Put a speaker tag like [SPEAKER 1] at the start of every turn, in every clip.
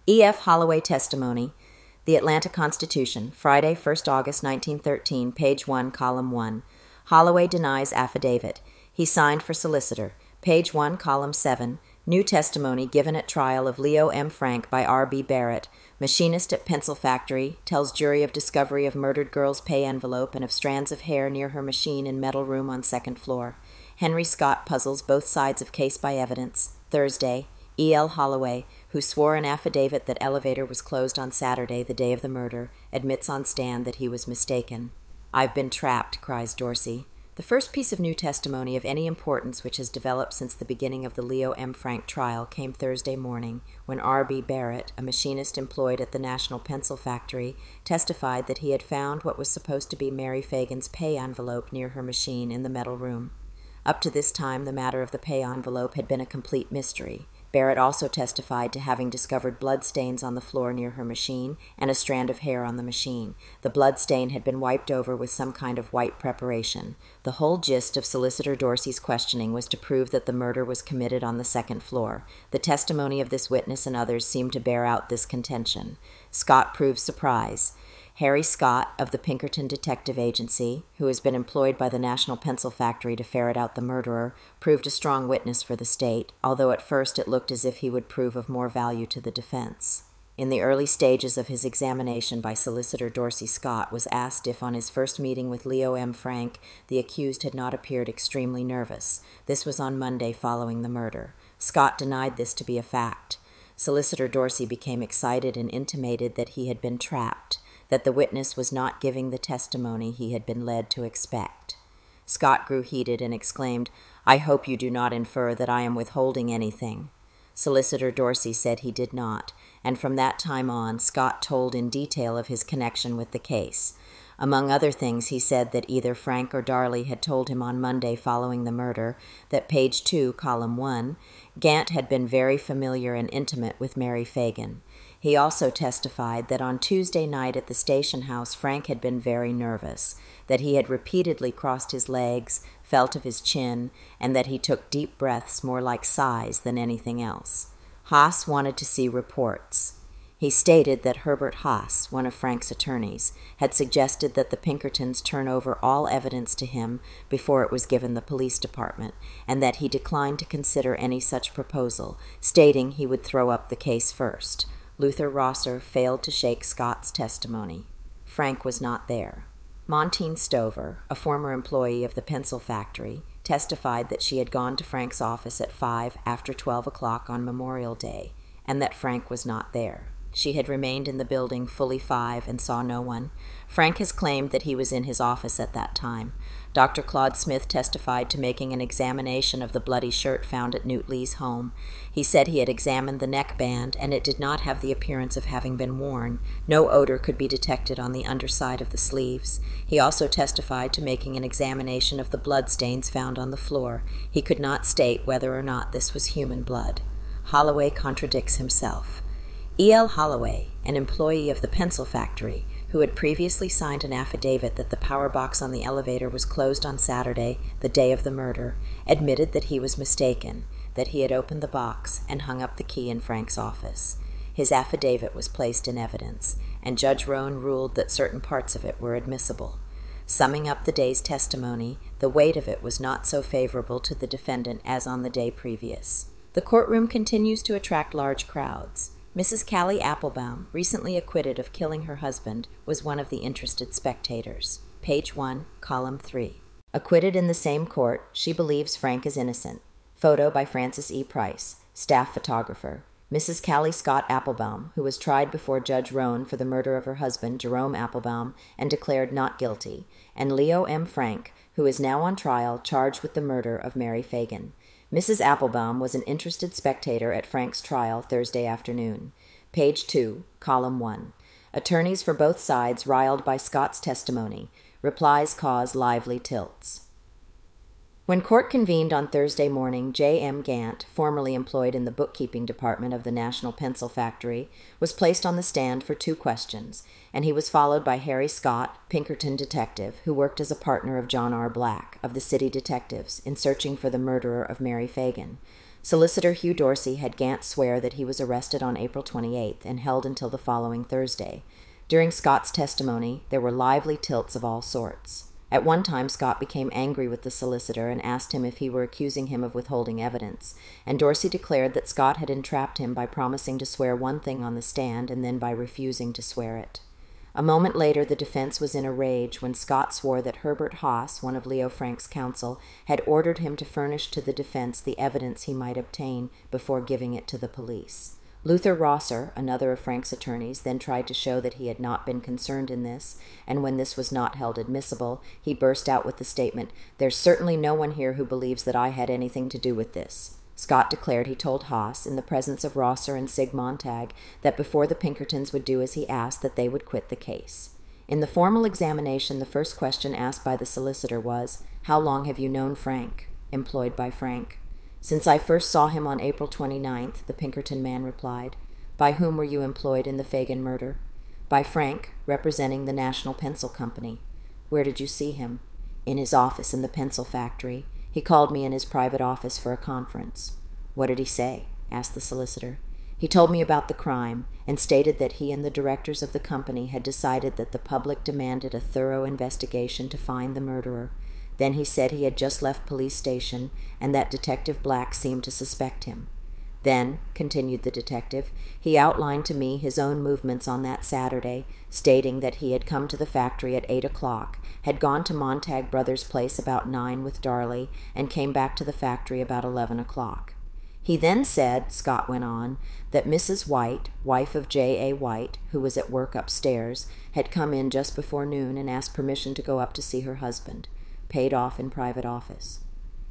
[SPEAKER 1] E.F. Holloway testimony. The Atlanta Constitution, Friday, 1st August 1913, page 1, column 1. Holloway denies affidavit. He signed for solicitor. Page 1, column 7. New testimony given at trial of Leo M. Frank by R.B. Barrett, machinist at pencil factory, tells jury of discovery of murdered girl's pay envelope and of strands of hair near her machine in metal room on second floor. Henry Scott puzzles both sides of case by evidence. Thursday, E.L. Holloway, who swore an affidavit that elevator was closed on Saturday, the day of the murder, admits on stand that he was mistaken. "I've been trapped," cries Dorsey. The first piece of new testimony of any importance which has developed since the beginning of the Leo M. Frank trial came Thursday morning, when R.B. Barrett, a machinist employed at the National Pencil Factory, testified that he had found what was supposed to be Mary Fagan's pay envelope near her machine in the metal room. Up to this time, the matter of the pay envelope had been a complete mystery. Barrett also testified to having discovered blood stains on the floor near her machine and a strand of hair on the machine. The blood stain had been wiped over with some kind of white preparation. The whole gist of Solicitor Dorsey's questioning was to prove that the murder was committed on the second floor. The testimony of this witness and others seemed to bear out this contention. Scott proves surprise. Harry Scott of the Pinkerton Detective Agency, who has been employed by the National Pencil Factory to ferret out the murderer, proved a strong witness for the state, although at first it looked as if he would prove of more value to the defense. In the early stages of his examination by Solicitor Dorsey, Scott was asked if on his first meeting with Leo M. Frank the accused had not appeared extremely nervous. This was on Monday following the murder. Scott denied this to be a fact. Solicitor Dorsey became excited and intimated that he had been trapped, that the witness was not giving the testimony he had been led to expect. Scott grew heated and exclaimed, "I hope you do not infer that I am withholding anything." Solicitor Dorsey said he did not, and from that time on, Scott told in detail of his connection with the case. Among other things, he said that either Frank or Darley had told him on Monday following the murder that page 2, column 1, Gant had been very familiar and intimate with Mary Fagan. He also testified that on Tuesday night at the station house, Frank had been very nervous, that he had repeatedly crossed his legs, felt of his chin, and that he took deep breaths more like sighs than anything else. Haas wanted to see reports. He stated that Herbert Haas, one of Frank's attorneys, had suggested that the Pinkertons turn over all evidence to him before it was given the police department, and that he declined to consider any such proposal, stating he would throw up the case first. Luther Rosser failed to shake Scott's testimony. Frank was not there. Montine Stover, a former employee of the pencil factory, testified that she had gone to Frank's office at 5 after 12 o'clock on Memorial Day, and that Frank was not there. She had remained in the building fully 5 and saw no one. Frank has claimed that he was in his office at that time. Dr. Claude Smith testified to making an examination of the bloody shirt found at Newt Lee's home. He said he had examined the neckband, and it did not have the appearance of having been worn. No odor could be detected on the underside of the sleeves. He also testified to making an examination of the bloodstains found on the floor. He could not state whether or not this was human blood. Holloway contradicts himself. E.L. Holloway, an employee of the pencil factory, who had previously signed an affidavit that the power box on the elevator was closed on Saturday, the day of the murder, admitted that he was mistaken, that he had opened the box and hung up the key in Frank's office. His affidavit was placed in evidence, and Judge Roan ruled that certain parts of it were admissible. Summing up the day's testimony, the weight of it was not so favorable to the defendant as on the day previous. The courtroom continues to attract large crowds. Mrs. Callie Applebaum, recently acquitted of killing her husband, was one of the interested spectators. Page 1, column 3. Acquitted in the same court, she believes Frank is innocent. Photo by Francis E. Price, staff photographer. Mrs. Callie Scott Applebaum, who was tried before Judge Roan for the murder of her husband, Jerome Applebaum, and declared not guilty, and Leo M. Frank, who is now on trial charged with the murder of Mary Fagan. Mrs. Applebaum was an interested spectator at Frank's trial Thursday afternoon. Page 2, column 1. Attorneys for both sides riled by Scott's testimony. Replies cause lively tilts. When court convened on Thursday morning, J. M. Gant, formerly employed in the bookkeeping department of the National Pencil Factory, was placed on the stand for 2 questions, and he was followed by Harry Scott, Pinkerton detective, who worked as a partner of John R. Black, of the City Detectives, in searching for the murderer of Mary Fagan. Solicitor Hugh Dorsey had Gant swear that he was arrested on April 28th and held until the following Thursday. During Scott's testimony, there were lively tilts of all sorts. At one time, Scott became angry with the solicitor and asked him if he were accusing him of withholding evidence, and Dorsey declared that Scott had entrapped him by promising to swear one thing on the stand and then by refusing to swear it. A moment later, the defense was in a rage when Scott swore that Herbert Haas, one of Leo Frank's counsel, had ordered him to furnish to the defense the evidence he might obtain before giving it to the police. Luther Rosser, another of Frank's attorneys, then tried to show that he had not been concerned in this, and when this was not held admissible, he burst out with the statement, "There's certainly no one here who believes that I had anything to do with this." Scott declared he told Haas, in the presence of Rosser and Sig Montag, that before the Pinkertons would do as he asked, that they would quit the case. In the formal examination, the first question asked by the solicitor was, "How long have you known Frank?" Employed by Frank. "Since I first saw him on April 29th, the Pinkerton man replied. "By whom were you employed in the Fagan murder?" "By Frank, representing the National Pencil Company." "Where did you see him?" "In his office in the pencil factory. He called me in his private office for a conference." "What did he say?" asked the solicitor. "He told me about the crime, and stated that he and the directors of the company had decided that the public demanded a thorough investigation to find the murderer. Then he said he had just left police station, and that Detective Black seemed to suspect him. Then," continued the detective, "he outlined to me his own movements on that Saturday, stating that he had come to the factory at 8 o'clock, had gone to Montag Brothers' place about 9 with Darley, and came back to the factory about 11 o'clock. He then said," Scott went on, "that Mrs. White, wife of J.A. White, who was at work upstairs, had come in just before noon and asked permission to go up to see her husband. Paid off in private office."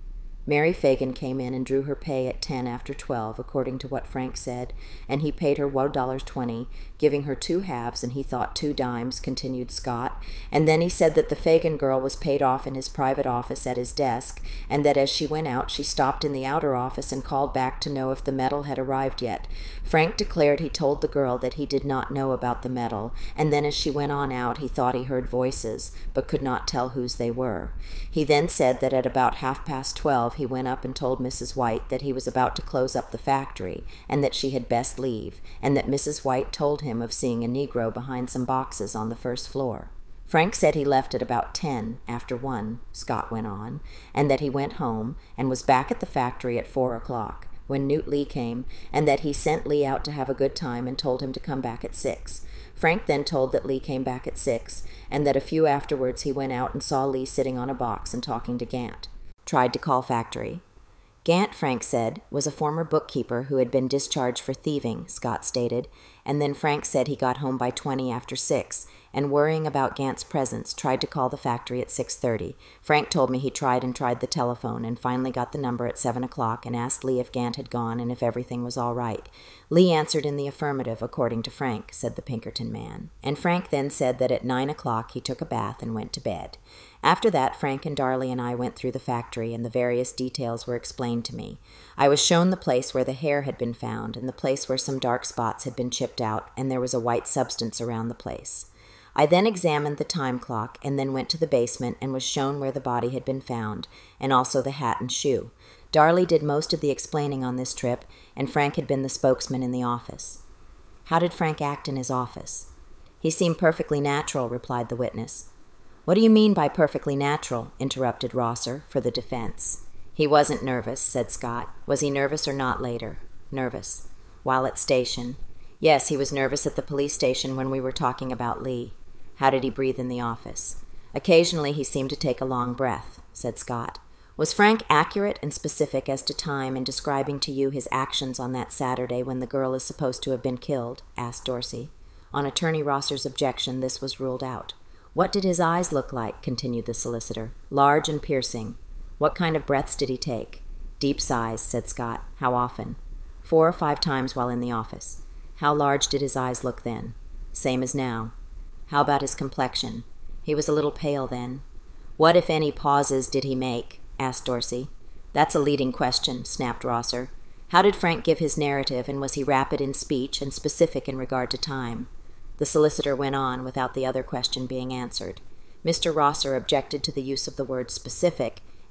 [SPEAKER 1] Mary Fagan came in and drew her pay at 10 after 12, according to what Frank said, and he paid her $1.20, giving her 2 halves, and he thought 2 dimes, continued Scott, and then he said that the Fagan girl was paid off in his private office at his desk, and that as she went out she stopped in the outer office and called back to know if the medal had arrived yet. Frank declared he told the girl that he did not know about the medal, and then as she went on out he thought he heard voices, but could not tell whose they were. He then said that at about 12:30 he went up and told Mrs. White that he was about to close up the factory, and that she had best leave, and that Mrs. White told him of seeing a Negro behind some boxes on the first floor. Frank said he left at about 10 after 1, Scott went on, and that he went home, and was back at the factory at 4 o'clock, when Newt Lee came, and that he sent Lee out to have a good time and told him to come back at 6. Frank then told that Lee came back at 6, and that a few afterwards he went out and saw Lee sitting on a box and talking to Gant. Tried to call factory. Gant, Frank said, was a former bookkeeper who had been discharged for thieving, Scott stated, and then Frank said he got home by 20 after 6, and worrying about Gant's presence, tried to call the factory at 6:30. Frank told me he tried the telephone, and finally got the number at 7 o'clock and asked Lee if Gant had gone and if everything was all right. Lee answered in the affirmative, according to Frank, said the Pinkerton man, and Frank then said that at 9 o'clock he took a bath and went to bed. After that, Frank and Darley and I went through the factory, and the various details were explained to me. I was shown the place where the hair had been found, and the place where some dark spots had been chipped out, and there was a white substance around the place. I then examined the time clock, and then went to the basement and was shown where the body had been found, and also the hat and shoe. Darley did most of the explaining on this trip, and Frank had been the spokesman in the office. How did Frank act in his office? He seemed perfectly natural, replied the witness. What do you mean by perfectly natural? Interrupted Rosser, for the defense. He wasn't nervous, said Scott. Was he nervous or not later? Nervous. While at station? Yes, he was nervous at the police station when we were talking about Lee. How did he breathe in the office? Occasionally he seemed to take a long breath, said Scott. Was Frank accurate and specific as to time in describing to you his actions on that Saturday when the girl is supposed to have been killed? Asked Dorsey. On Attorney Rosser's objection, this was ruled out. What did his eyes look like? Continued the solicitor. Large and piercing. What kind of breaths did he take? Deep sighs, said Scott. How often? 4 or 5 times while in the office. How large did his eyes look then? Same as now. How about his complexion? He was a little pale then. What, if any, pauses did he make? Asked Dorsey. That's a leading question, snapped Rosser. How did Frank give his narrative, and was he rapid in speech and specific in regard to time? The solicitor went on without the other question being answered. Mr. Rosser objected to the use of the word specific,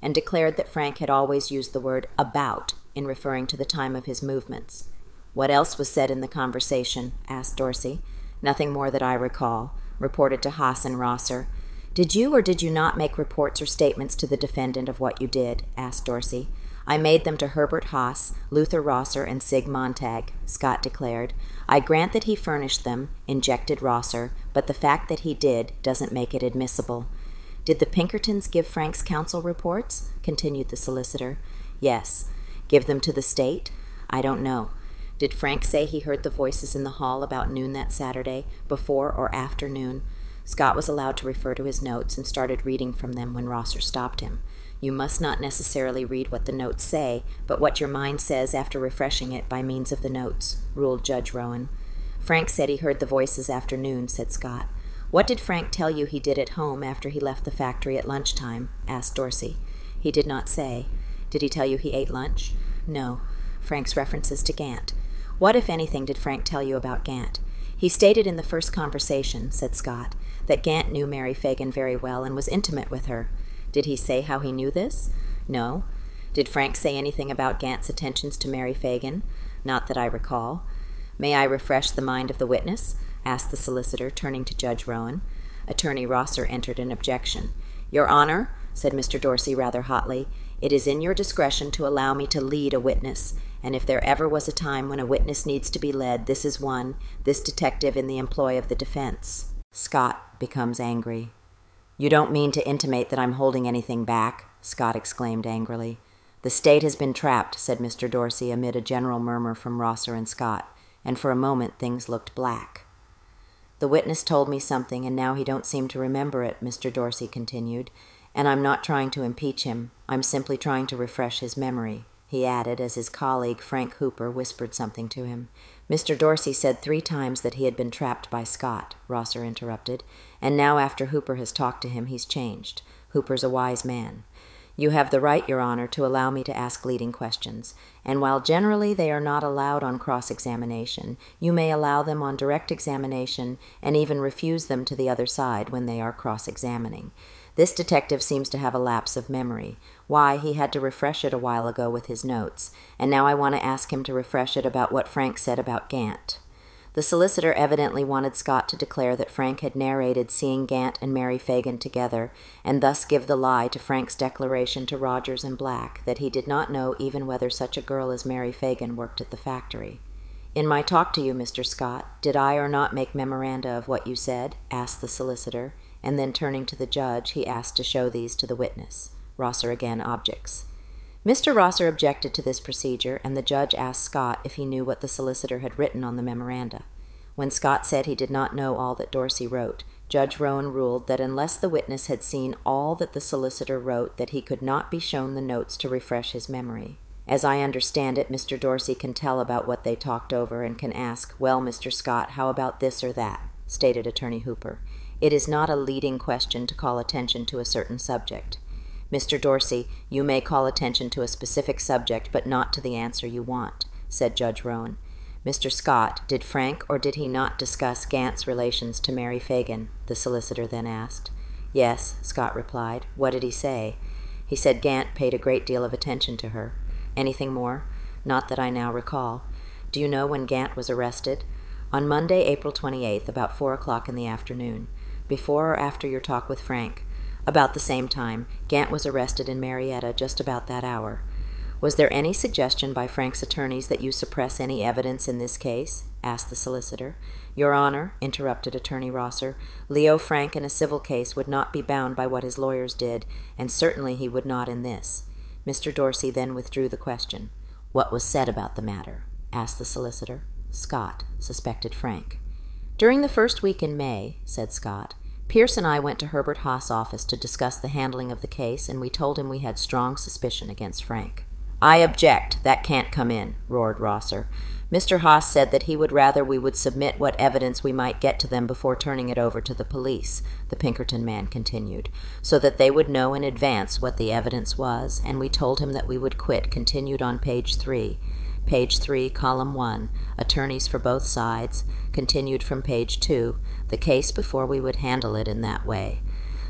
[SPEAKER 1] and declared that Frank had always used the word about in referring to the time of his movements. "What else was said in the conversation?" asked Dorsey. "Nothing more that I recall," reported to Haas and Rosser. "Did you or did you not make reports or statements to the defendant of what you did?" asked Dorsey. "I made them to Herbert Haas, Luther Rosser, and Sig Montag," Scott declared. "I grant that he furnished them," injected Rosser, "but the fact that he did doesn't make it admissible." "Did the Pinkertons give Frank's counsel reports?" continued the solicitor. "Yes." "Give them to the state?" "I don't know." "Did Frank say he heard the voices in the hall about noon that Saturday, before or after noon?" Scott was allowed to refer to his notes and started reading from them when Rosser stopped him. "You must not necessarily read what the notes say, but what your mind says after refreshing it by means of the notes," ruled Judge Rowan. "Frank said he heard the voices after noon," said Scott. "What did Frank tell you he did at home after he left the factory at lunchtime?" asked Dorsey. "He did not say." "Did he tell you he ate lunch?" "No." Frank's references to Gant. "What, if anything, did Frank tell you about Gant?" "He stated in the first conversation," said Scott, "that Gant knew Mary Fagan very well and was intimate with her." "Did he say how he knew this?" "No." "Did Frank say anything about Gant's attentions to Mary Fagan?" "Not that I recall." "May I refresh the mind of the witness?" asked the solicitor, turning to Judge Rowan. Attorney Rosser entered an objection. "Your Honor," said Mr. Dorsey rather hotly, "it is in your discretion to allow me to lead a witness, and if there ever was a time when a witness needs to be led, this is one, this detective in the employ of the defense." Scott becomes angry. "You don't mean to intimate that I'm holding anything back?" Scott exclaimed angrily. "The state has been trapped," said Mr. Dorsey amid a general murmur from Rosser and Scott, and for a moment things looked black. "The witness told me something, and now he don't seem to remember it," Mr. Dorsey continued, "and I'm not trying to impeach him. I'm simply trying to refresh his memory," he added as his colleague Frank Hooper whispered something to him. "Mr. Dorsey said 3 times that he had been trapped by Scott," Rosser interrupted, "and now after Hooper has talked to him, he's changed. Hooper's a wise man. You have the right, Your Honor, to allow me to ask leading questions, and while generally they are not allowed on cross-examination, you may allow them on direct examination and even refuse them to the other side when they are cross-examining. This detective seems to have a lapse of memory. Why, he had to refresh it a while ago with his notes, and now I want to ask him to refresh it about what Frank said about Gant." The solicitor evidently wanted Scott to declare that Frank had narrated seeing Gant and Mary Fagan together, and thus give the lie to Frank's declaration to Rogers and Black that he did not know even whether such a girl as Mary Fagan worked at the factory. "In my talk to you, Mr. Scott, did I or not make memoranda of what you said?" asked the solicitor, and then turning to the judge, he asked to show these to the witness. Rosser again objects. Mr. Rosser objected to this procedure, and the judge asked Scott if he knew what the solicitor had written on the memoranda. When Scott said he did not know all that Dorsey wrote, Judge Rowan ruled that unless the witness had seen all that the solicitor wrote, that he could not be shown the notes to refresh his memory. "As I understand it, Mr. Dorsey can tell about what they talked over and can ask, 'Well, Mr. Scott, how about this or that?'" stated Attorney Hooper. "It is not a leading question to call attention to a certain subject. Mr. Dorsey, you may call attention to a specific subject, but not to the answer you want," said Judge Rowan. "Mr. Scott, did Frank or did he not discuss Gant's relations to Mary Fagan?" the solicitor then asked. "Yes," Scott replied. "What did he say?" "He said Gant paid a great deal of attention to her." "Anything more?" "Not that I now recall." "Do you know when Gant was arrested?" "On Monday, April 28th, about 4 o'clock in the afternoon." "Before or after your talk with Frank?" "About the same time. Gant was arrested in Marietta just about that hour." "Was there any suggestion by Frank's attorneys that you suppress any evidence in this case?" asked the solicitor. "Your Honor," interrupted Attorney Rosser, "Leo Frank in a civil case would not be bound by what his lawyers did, and certainly he would not in this." Mr. Dorsey then withdrew the question. "What was said about the matter?" asked the solicitor. Scott suspected Frank. "During the first week in May," said Scott, "Pierce and I went to Herbert Haas' office to discuss the handling of the case, and we told him we had strong suspicion against Frank." "I object. That can't come in," roared Rosser. "Mr. Haas said that he would rather we would submit what evidence we might get to them before turning it over to the police," the Pinkerton man continued, "so that they would know in advance what the evidence was, and we told him that we would quit," continued on page 3. Page 3, column 1, attorneys for both sides, continued from page 2, the case before we would handle it in that way.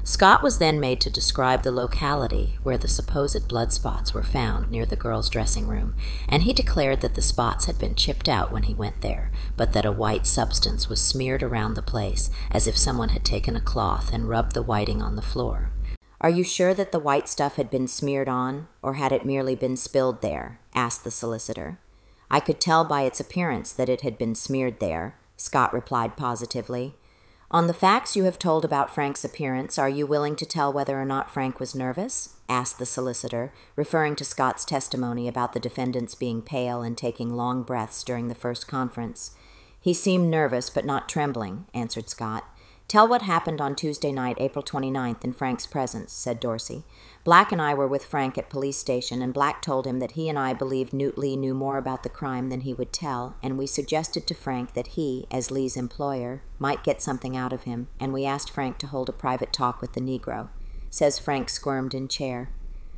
[SPEAKER 1] Scott was then made to describe the locality where the supposed blood spots were found near the girl's dressing room, and he declared that the spots had been chipped out when he went there, but that a white substance was smeared around the place as if someone had taken a cloth and rubbed the whiting on the floor. "Are you sure that the white stuff had been smeared on, or had it merely been spilled there?" asked the solicitor. "I could tell by its appearance that it had been smeared there," Scott replied positively. "On the facts you have told about Frank's appearance, are you willing to tell whether or not Frank was nervous?" asked the solicitor, referring to Scott's testimony about the defendants being pale and taking long breaths during the first conference. "He seemed nervous, but not trembling," answered Scott. "Tell what happened on Tuesday night, April 29th, in Frank's presence," said Dorsey. "Black and I were with Frank at police station, and Black told him that he and I believed Newt Lee knew more about the crime than he would tell, and we suggested to Frank that he, as Lee's employer, might get something out of him, and we asked Frank to hold a private talk with the Negro. Says Frank squirmed in chair.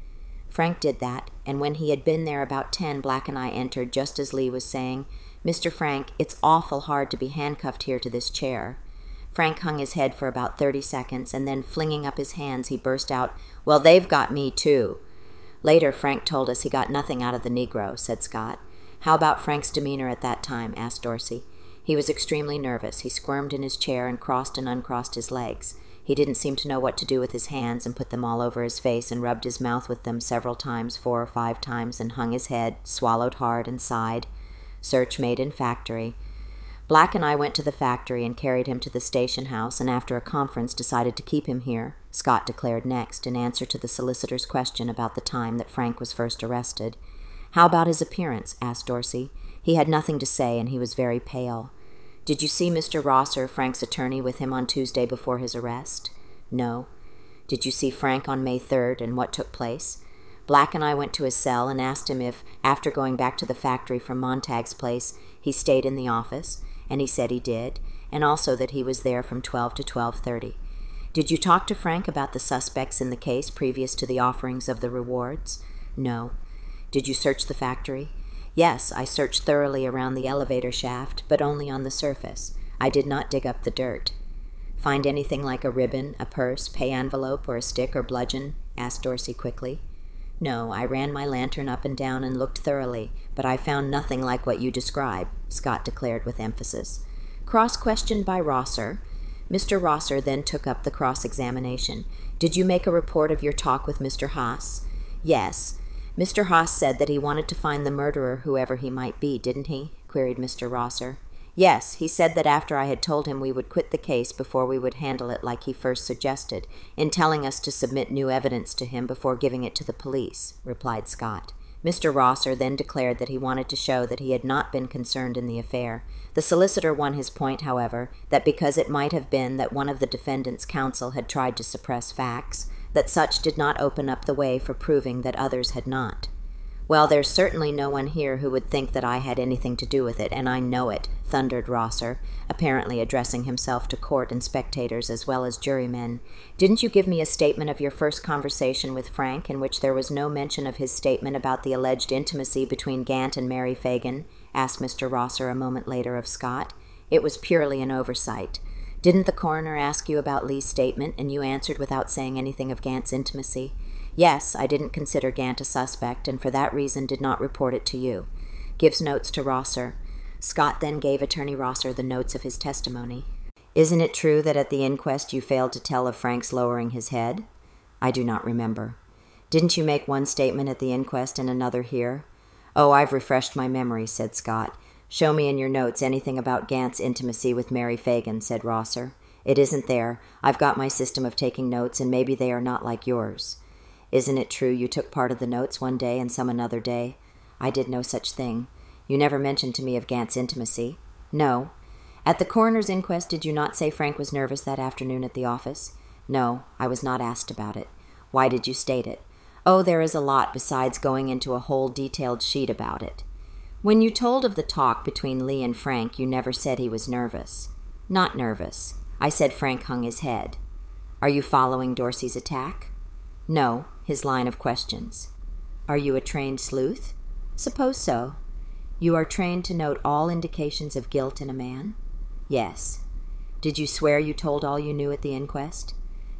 [SPEAKER 1] Frank did that, and when he had been there about 10, Black and I entered just as Lee was saying, 'Mr. Frank, it's awful hard to be handcuffed here to this chair.' Frank hung his head for about 30 seconds, and then flinging up his hands, he burst out, 'Well, they've got me, too.' Later, Frank told us he got nothing out of the Negro," said Scott. "How about Frank's demeanor at that time?" asked Dorsey. "He was extremely nervous. He squirmed in his chair and crossed and uncrossed his legs. He didn't seem to know what to do with his hands and put them all over his face and rubbed his mouth with them several times, 4 or 5 times, and hung his head, swallowed hard, and sighed. Search made in factory. Black and I went to the factory and carried him to the station house, and after a conference decided to keep him here," Scott declared next, in answer to the solicitor's question about the time that Frank was first arrested. "How about his appearance?" asked Dorsey. "He had nothing to say, and he was very pale." "Did you see Mr. Rosser, Frank's attorney, with him on Tuesday before his arrest?" "No." "Did you see Frank on May 3rd, and what took place?" "Black and I went to his cell and asked him if, after going back to the factory from Montag's place, he stayed in the office, and he said he did, and also that he was there from 12 to 12:30. "Did you talk to Frank about the suspects in the case previous to the offerings of the rewards?" "No." "Did you search the factory?" "Yes, I searched thoroughly around the elevator shaft, but only on the surface. I did not dig up the dirt." "Find anything like a ribbon, a purse, pay envelope, or a stick or bludgeon?" asked Dorsey quickly. "No, I ran my lantern up and down and looked thoroughly, but I found nothing like what you describe," Scott declared with emphasis. Cross-questioned by Rosser, Mr. Rosser then took up the cross-examination. "Did you make a report of your talk with Mr. Haas?" "Yes." "Mr. Haas said that he wanted to find the murderer, whoever he might be, didn't he?" queried Mr. Rosser. "Yes, he said that after I had told him we would quit the case before we would handle it like he first suggested, in telling us to submit new evidence to him before giving it to the police," replied Scott. Mr. Rosser then declared that he wanted to show that he had not been concerned in the affair. The solicitor won his point, however, that because it might have been that one of the defendant's counsel had tried to suppress facts, that such did not open up the way for proving that others had not. "Well, there's certainly no one here who would think that I had anything to do with it, and I know it," thundered Rosser, apparently addressing himself to court and spectators as well as jurymen. "Didn't you give me a statement of your first conversation with Frank in which there was no mention of his statement about the alleged intimacy between Gant and Mary Fagan?" asked Mr. Rosser a moment later of Scott. "It was purely an oversight. Didn't the coroner ask you about Lee's statement, and you answered without saying anything of Gant's intimacy?" "Yes, I didn't consider Gant a suspect, and for that reason did not report it to you." Gives notes to Rosser. Scott then gave Attorney Rosser the notes of his testimony. "Isn't it true that at the inquest you failed to tell of Frank's lowering his head?" "I do not remember." "Didn't you make one statement at the inquest and another here?" "Oh, I've refreshed my memory," said Scott. "Show me in your notes anything about Gant's intimacy with Mary Fagan," said Rosser. "It isn't there. I've got my system of taking notes, and maybe they are not like yours." "Isn't it true you took part of the notes one day and some another day?" "I did no such thing." "You never mentioned to me of Gant's intimacy." "No." "At the coroner's inquest, did you not say Frank was nervous that afternoon at the office?" "No, I was not asked about it." "Why did you state it?" "Oh, there is a lot besides going into a whole detailed sheet about it." "When you told of the talk between Lee and Frank, you never said he was nervous." "Not nervous. I said Frank hung his head." "Are you following Dorsey's attack?" "No, his line of questions." "Are you a trained sleuth?" "Suppose so." "You are trained to note all indications of guilt in a man?" "Yes." "Did you swear you told all you knew at the inquest?"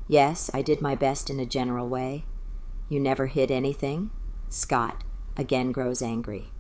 [SPEAKER 1] Yes, I did my best in a general way. You never hid anything? Scott again grows angry.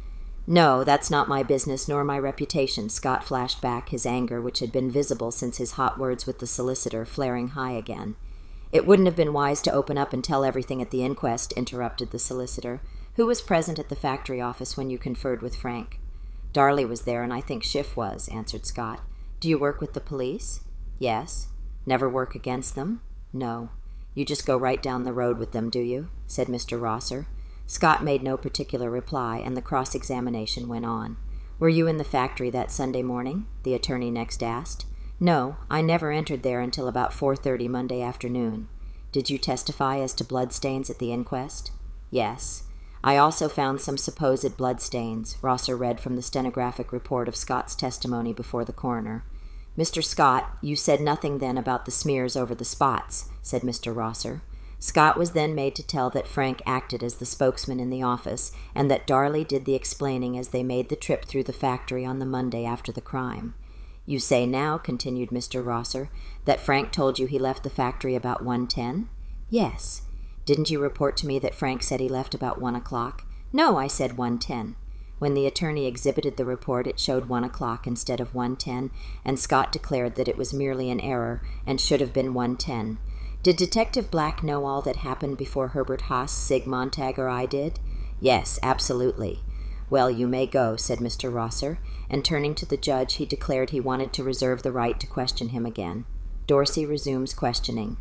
[SPEAKER 1] No, that's not my business nor my reputation, Scott flashed back, his anger, which had been visible since his hot words with the solicitor, flaring high again. It wouldn't have been wise to open up and tell everything at the inquest, interrupted the solicitor. Who was present at the factory office when you conferred with Frank? Darley was there, and I think Schiff was, answered Scott. Do you work with the police? Yes. Never work against them? No. You just go right down the road with them, do you? Said Mr. Rosser. Scott made no particular reply, and the cross-examination went on. Were you in the factory that Sunday morning? The attorney next asked. No, I never entered there until about 4:30 Monday afternoon. Did you testify as to bloodstains at the inquest? Yes. I also found some supposed bloodstains, Rosser read from the stenographic report of Scott's testimony before the coroner. Mr. Scott, you said nothing then about the smears over the spots, said Mr. Rosser. Scott was then made to tell that Frank acted as the spokesman in the office, and that Darley did the explaining as they made the trip through the factory on the Monday after the crime. You say now, continued Mr. Rosser, that Frank told you he left the factory about 1:10? Yes. Didn't you report to me that Frank said he left about 1 o'clock? No, I said 1:10. When the attorney exhibited the report, it showed 1 o'clock instead of 1:10, and Scott declared that it was merely an error and should have been 1:10. Did Detective Black know all that happened before Herbert Haas, Sig Montag, or I did? Yes, absolutely. Well, you may go, said Mr. Rosser, and turning to the judge, he declared he wanted to reserve the right to question him again. Dorsey resumes questioning.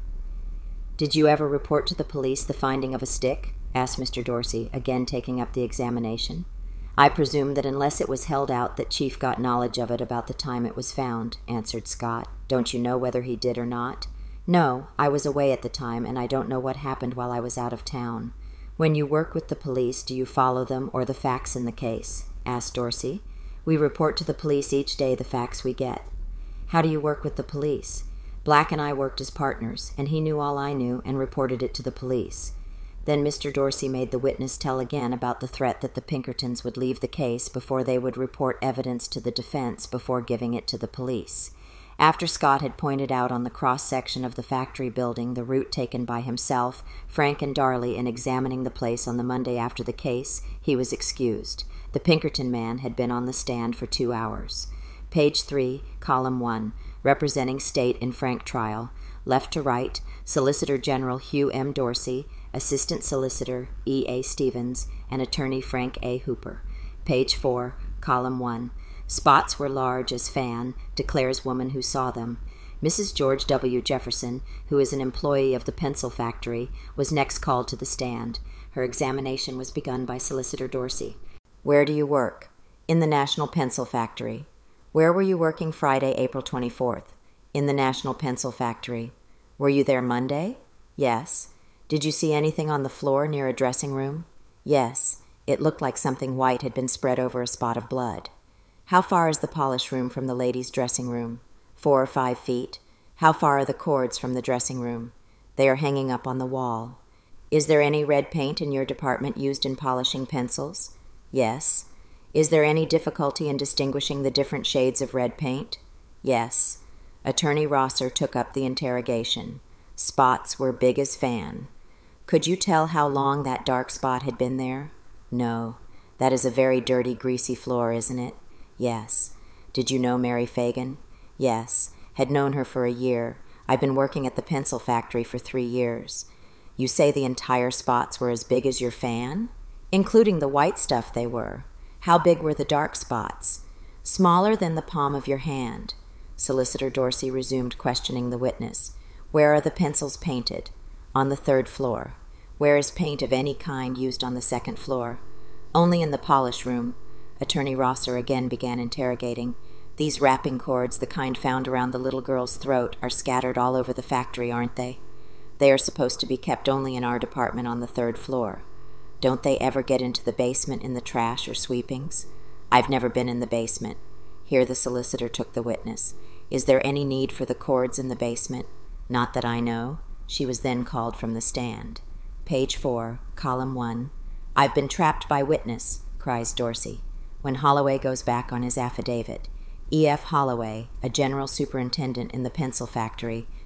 [SPEAKER 1] Did you ever report to the police the finding of a stick? Asked Mr. Dorsey, again taking up the examination. I presume that unless it was held out that Chief got knowledge of it about the time it was found, answered Scott. Don't you know whether he did or not? No, I was away at the time, and I don't know what happened while I was out of town. When you work with the police, do you follow them or the facts in the case? Asked Dorsey. We report to the police each day the facts we get. How do you work with the police? Black and I worked as partners, and he knew all I knew and reported it to the police. Then Mr. Dorsey made the witness tell again about the threat that the Pinkertons would leave the case before they would report evidence to the defense before giving it to the police. After Scott had pointed out on the cross-section of the factory building the route taken by himself, Frank, and Darley in examining the place on the Monday after the case, he was excused. The Pinkerton man had been on the stand for 2 hours. Page 3, column 1, representing State in Frank trial. Left to right, Solicitor General Hugh M. Dorsey, Assistant Solicitor E. A. Stevens, and Attorney Frank A. Hooper. Page 4, column 1. Spots were large as fan, declares woman who saw them. Mrs. George W. Jefferson, who is an employee of the pencil factory, was next called to the stand. Her examination was begun by Solicitor Dorsey. Where do you work? In the National Pencil Factory. Where were you working Friday, April 24th? In the National Pencil Factory. Were you there Monday? Yes. Did you see anything on the floor near a dressing room? Yes. It looked like something white had been spread over a spot of blood. How far is the polish room from the ladies' dressing room? 4 or 5 feet. How far are the cords from the dressing room? They are hanging up on the wall. Is there any red paint in your department used in polishing pencils? Yes. Is there any difficulty in distinguishing the different shades of red paint? Yes. Attorney Rosser took up the interrogation. Spots were big as fan. Could you tell how long that dark spot had been there? No. That is a very dirty, greasy floor, isn't it? Yes. Did you know Mary Fagan? Yes. Had known her for a year. I've been working at the pencil factory for 3 years. You say the entire spots were as big as your fan? Including the white stuff they were. How big were the dark spots? Smaller than the palm of your hand. Solicitor Dorsey resumed questioning the witness. Where are the pencils painted? On the 3rd floor. Where is paint of any kind used on the 2nd floor? Only in the polish room. Attorney Rosser again began interrogating. These wrapping cords, the kind found around the little girl's throat, are scattered all over the factory, aren't they? They are supposed to be kept only in our department on the 3rd floor. Don't they ever get into the basement in the trash or sweepings? I've never been in the basement. Here the solicitor took the witness. Is there any need for the cords in the basement? Not that I know. She was then called from the stand. Page 4, column 1. I've been trapped by witness, cries Dorsey. When Holloway goes back on his affidavit, E.F. Holloway, a general superintendent in the pencil factory,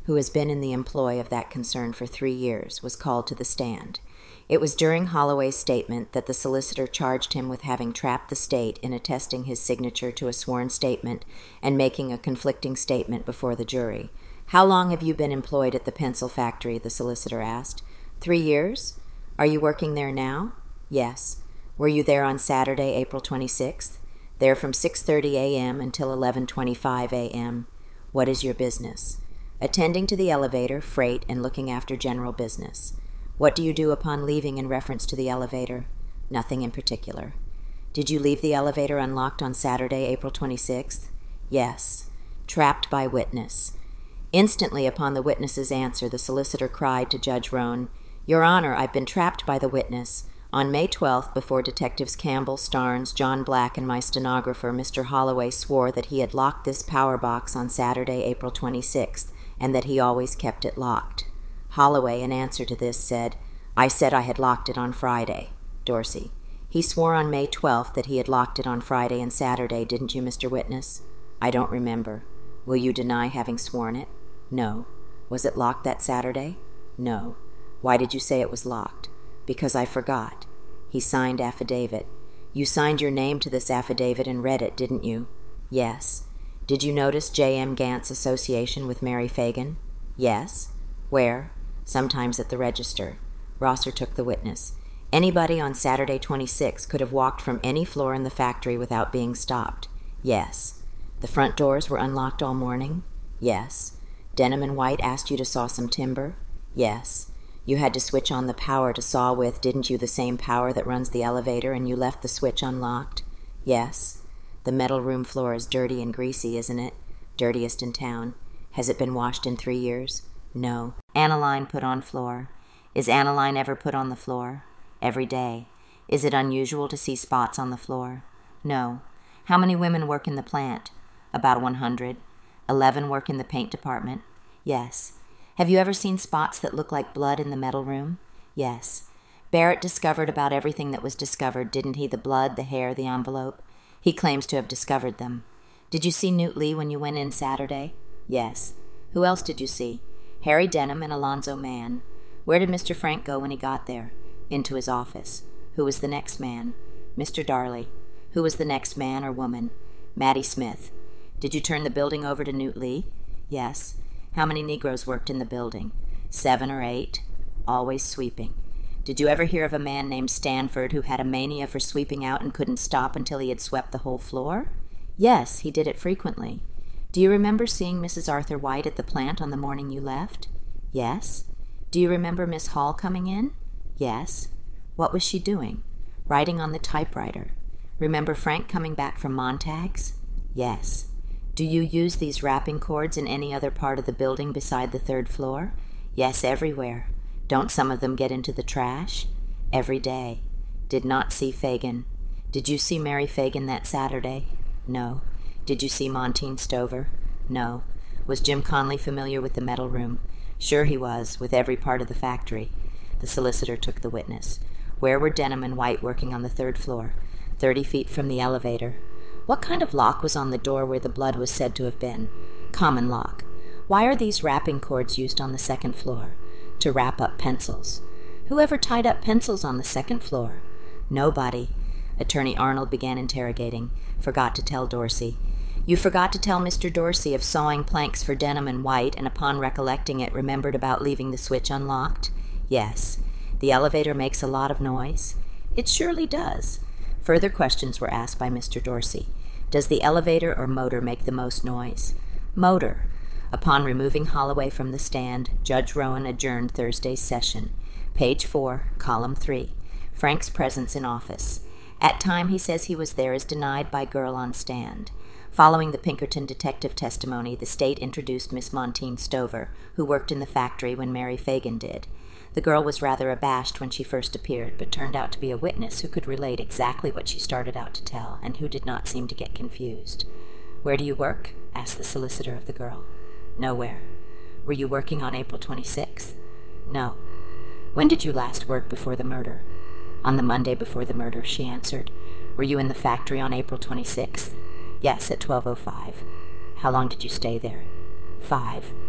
[SPEAKER 1] who has been in the employ of that concern for 3 years, was called to the stand. It was during Holloway's statement that the solicitor charged him with having trapped the state in attesting his signature to a sworn statement and making a conflicting statement before the jury. "How long have you been employed at the pencil factory?" the solicitor asked. 3 years. "Are you working there now?" "Yes." "Were you there on Saturday, April 26th?" "There from 6:30 a.m. until 11:25 a.m. "What is your business?" "Attending to the elevator, freight, and looking after general business." "What do you do upon leaving in reference to the elevator?" "Nothing in particular." "Did you leave the elevator unlocked on Saturday, April 26th? "Yes." Trapped by witness. Instantly upon the witness's answer, the solicitor cried to Judge Roan, "Your Honor, I've been trapped by the witness. On May 12th, before Detectives Campbell, Starnes, John Black, and my stenographer, Mr. Holloway swore that he had locked this power box on Saturday, April 26th, and that he always kept it locked." Holloway, in answer to this, said, "I said I had locked it on Friday." Dorsey: "He swore on May 12th that he had locked it on Friday and Saturday, didn't you, Mr. Witness?" "I don't remember." "Will you deny having sworn it?" "No." "Was it locked that Saturday?" "No." "Why did you say it was locked?" "Because I forgot." He signed affidavit. "You signed your name to this affidavit and read it, didn't you?" "Yes." "Did you notice J.M. Gant's association with Mary Fagan?" "Yes." "Where?" "Sometimes at the register." Rosser took the witness. "Anybody on Saturday 26 could have walked from any floor in the factory without being stopped." "Yes." "The front doors were unlocked all morning?" "Yes." "Denham and White asked you to saw some timber?" "Yes." "You had to switch on the power to saw with, didn't you, the same power that runs the elevator, and you left the switch unlocked?" "Yes." "The metal room floor is dirty and greasy, isn't it?" "Dirtiest in town." "Has it been washed in 3 years?" "No." "Aniline put on floor." "Is aniline ever put on the floor?" "Every day." "Is it unusual to see spots on the floor?" "No." "How many women work in the plant?" "About 100. 11 work in the paint department?" "Yes." "Have you ever seen spots that look like blood in the metal room?" "Yes." "Barrett discovered about everything that was discovered, didn't he? The blood, the hair, the envelope?" "He claims to have discovered them." "Did you see Newt Lee when you went in Saturday?" "Yes." "Who else did you see?" "Harry Denham and Alonzo Mann." "Where did Mr. Frank go when he got there?" "Into his office." "Who was the next man?" "Mr. Darley." "Who was the next man or woman?" "Mattie Smith." "Did you turn the building over to Newt Lee?" "Yes." "How many Negroes worked in the building?" 7 or 8. "Always sweeping." "Did you ever hear of a man named Stanford who had a mania for sweeping out and couldn't stop until he had swept the whole floor?" "Yes, he did it frequently." "Do you remember seeing Mrs. Arthur White at the plant on the morning you left?" "Yes." "Do you remember Miss Hall coming in?" "Yes." "What was she doing?" "Writing on the typewriter." "Remember Frank coming back from Montag's?" "Yes." "Do you use these wrapping cords in any other part of the building beside the 3rd floor?" "Yes, everywhere." "Don't some of them get into the trash?" "Every day." "Did not see Fagan." "Did you see Mary Fagan that Saturday?" "No." "Did you see Montine Stover?" "No." "Was Jim Conley familiar with the metal room?" "Sure he was, with every part of the factory." The solicitor took the witness. "Where were Denham and White working on the 3rd floor?" 30 feet from the elevator." "What kind of lock was on the door where the blood was said to have been?" "Common lock." "Why are these wrapping cords used on the 2nd floor?" "To wrap up pencils." "Who ever tied up pencils on the 2nd floor?" "Nobody." Attorney Arnold began interrogating. Forgot to tell Dorsey. "You forgot to tell Mr. Dorsey of sawing planks for Denham and White, and upon recollecting it remembered about leaving the switch unlocked?" "Yes." "The elevator makes a lot of noise?" "It surely does." Further questions were asked by Mr. Dorsey. "Does the elevator or motor make the most noise?" "Motor." Upon removing Holloway from the stand, Judge Rowan adjourned Thursday's session. Page 4, column 3. Frank's presence in office. At time he says he was there is denied by girl on stand. Following the Pinkerton detective testimony, the state introduced Miss Montine Stover, who worked in the factory when Mary Fagan did. The girl was rather abashed when she first appeared, but turned out to be a witness who could relate exactly what she started out to tell, and who did not seem to get confused. "Where do you work?" asked the solicitor of the girl. "Nowhere." "Were you working on April 26th?" "No." "When did you last work before the murder?" "On the Monday before the murder," she answered. "Were you in the factory on April 26th?" "Yes, at 12:05. "How long did you stay there?" 5.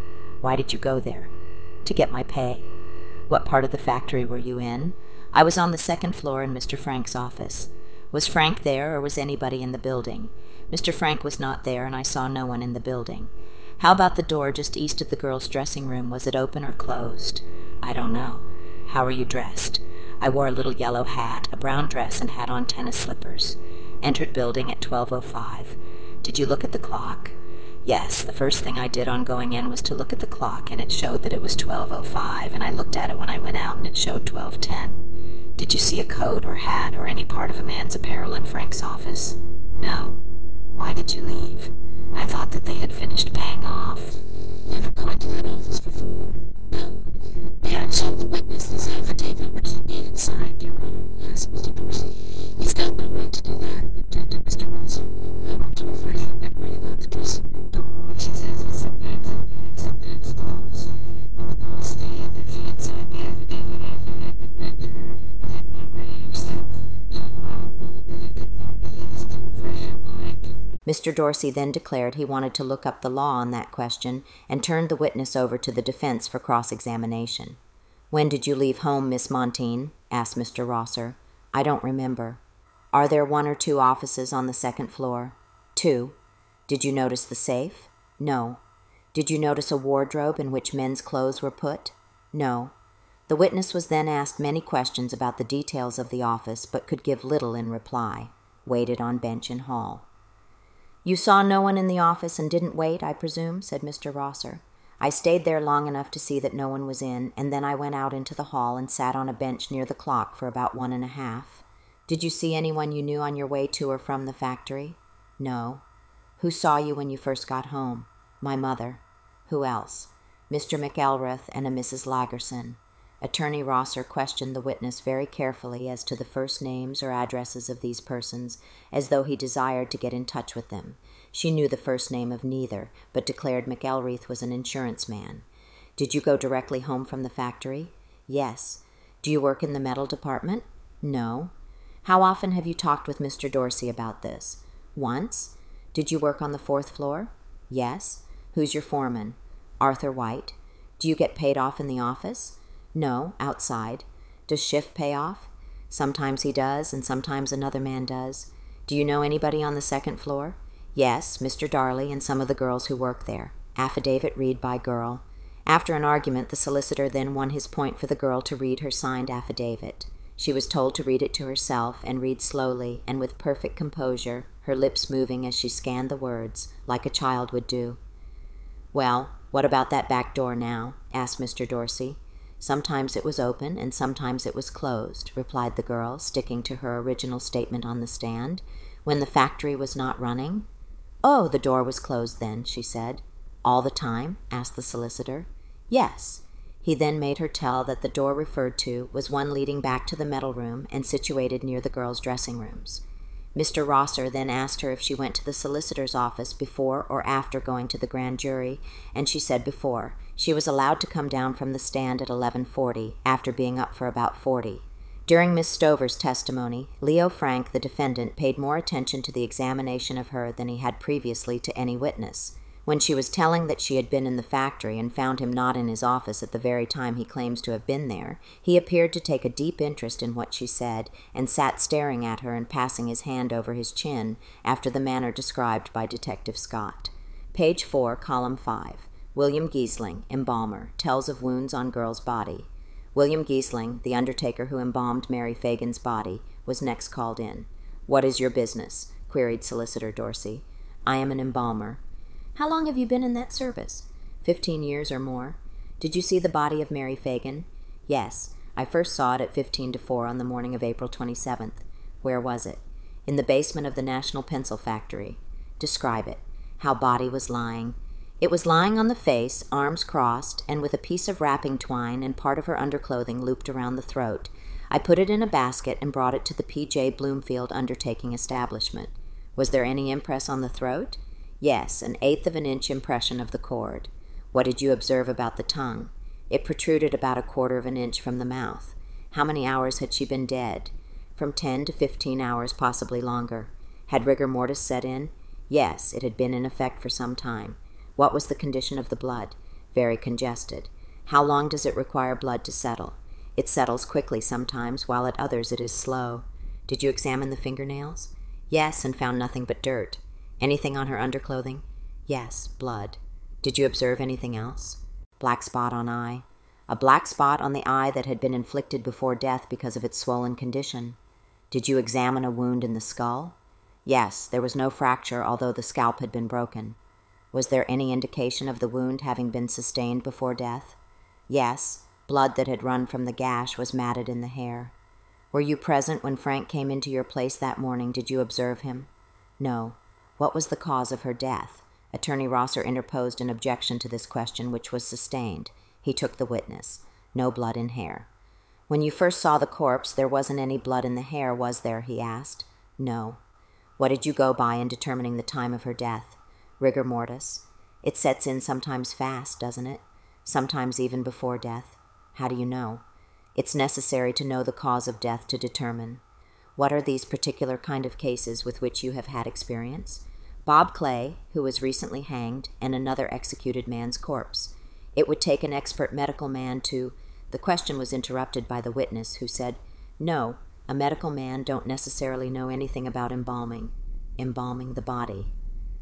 [SPEAKER 1] Why did you go there? To get my pay. What part of the factory were you in? I was on the second floor in Mr. Frank's office. Was Frank there, or was anybody in the building? Mr. Frank was not there, and I saw no one in the building. How about the door just east of the girls' dressing room? Was it open or closed? I don't know. How were you dressed? I wore a little yellow hat, a brown dress, and had on tennis slippers. Entered building at 12:05. Did you look at the clock? Yes, the first thing I did on going in was to look at the clock, and it showed that it was 12:05, and I looked at it when I went out, and it showed 12:10. Did you see a coat or hat or any part of a man's apparel in Frank's office? No. Why did you leave? I thought that they had finished paying off. Never gone to that office before? No. May I show the witness this affidavit which you need signed, Your Honor? Asked Mr. Dorsey. He's got no right to do that, objected Mr. Russell. I want to refer you that way about the dressing door. She says it's sometimes open, sometimes closed. I would not stay that she had signed the affidavit after it had been read to her. Mr. Dorsey then declared he wanted to look up the law on that question and turned the witness over to the defense for cross-examination. When did you leave home, Miss Montine? Asked Mr. Rosser. I don't remember. Are there 1 or 2 offices on the second floor? 2. Did you notice the safe? No. Did you notice a wardrobe in which men's clothes were put? No. The witness was then asked many questions about the details of the office, but could give little in reply. Waited on bench in hall. You saw no one in the office and didn't wait, I presume, said Mr. Rosser. I stayed there long enough to see that no one was in, and then I went out into the hall and sat on a bench near the clock for about 1.5. Did you see anyone you knew on your way to or from the factory? No. Who saw you when you first got home? My mother. Who else? Mr. McElrath and a Mrs. Lagerson. Attorney Rosser questioned the witness very carefully as to the first names or addresses of these persons, as though he desired to get in touch with them. She knew the first name of neither, but declared McElrath was an insurance man. Did you go directly home from the factory? Yes. Do you work in the metal department? No. How often have you talked with Mr. Dorsey about this? Once. Did you work on the 4th floor? Yes. Who's your foreman? Arthur White. Do you get paid off in the office? No, outside. Does Schiff pay off? Sometimes he does, and sometimes another man does. Do you know anybody on the 2nd floor? Yes, Mr. Darley and some of the girls who work there. Affidavit read by girl. After an argument, the solicitor then won his point for the girl to read her signed affidavit. She was told to read it to herself and read slowly and with perfect composure, her lips moving as she scanned the words, like a child would do. Well, what about that back door now? Asked Mr. Dorsey. Sometimes it was open and sometimes it was closed, replied the girl, sticking to her original statement on the stand. When the factory was not running? Oh, the door was closed then, she said. All the time? Asked the solicitor. Yes. He then made her tell that the door referred to was one leading back to the metal room and situated near the girls' dressing rooms. Mr. Rosser then asked her if she went to the solicitor's office before or after going to the grand jury, and she said before. She was allowed to come down from the stand at 11:40, after being up for about 40. During Miss Stover's testimony, Leo Frank, the defendant, paid more attention to the examination of her than he had previously to any witness. When she was telling that she had been in the factory and found him not in his office at the very time he claims to have been there, he appeared to take a deep interest in what she said, and sat staring at her and passing his hand over his chin, after the manner described by Detective Scott. Page 4, column 5. William Giesling, embalmer, tells of wounds on girl's body. William Giesling, the undertaker who embalmed Mary Fagan's body, was next called in. What is your business? Queried Solicitor Dorsey. I am an embalmer. How long have you been in that service? 15 years or more. Did you see the body of Mary Fagan? Yes. I first saw it at 4:15 on the morning of April 27th. Where was it? In the basement of the National Pencil Factory. Describe it. How body was lying. It was lying on the face, arms crossed, and with a piece of wrapping twine and part of her underclothing looped around the throat. I put it in a basket and brought it to the P.J. Bloomfield Undertaking Establishment. Was there any impress on the throat? Yes, 1/8 of an inch impression of the cord. What did you observe about the tongue? It protruded about 1/4 of an inch from the mouth. How many hours had she been dead? From 10 to 15 hours, possibly longer. Had rigor mortis set in? Yes, it had been in effect for some time. What was the condition of the blood? Very congested. How long does it require blood to settle? It settles quickly sometimes, while at others it is slow. Did you examine the fingernails? Yes, and found nothing but dirt. Anything on her underclothing? Yes, blood. Did you observe anything else? Black spot on eye. A black spot on the eye that had been inflicted before death because of its swollen condition. Did you examine a wound in the skull? Yes, there was no fracture, although the scalp had been broken. Was there any indication of the wound having been sustained before death? Yes, blood that had run from the gash was matted in the hair. Were you present when Frank came into your place that morning? Did you observe him? No. What was the cause of her death? Attorney Rosser interposed an objection to this question, which was sustained. He took the witness. No blood in hair. When you first saw the corpse, there wasn't any blood in the hair, was there? He asked. No. What did you go by in determining the time of her death? Rigor mortis. It sets in sometimes fast, doesn't it? Sometimes even before death. How do you know? It's necessary to know the cause of death to determine. What are these particular kind of cases with which you have had experience? Bob Clay, who was recently hanged, and another executed man's corpse. It would take an expert medical man to... The question was interrupted by the witness, who said, No, a medical man don't necessarily know anything about embalming. Embalming the body.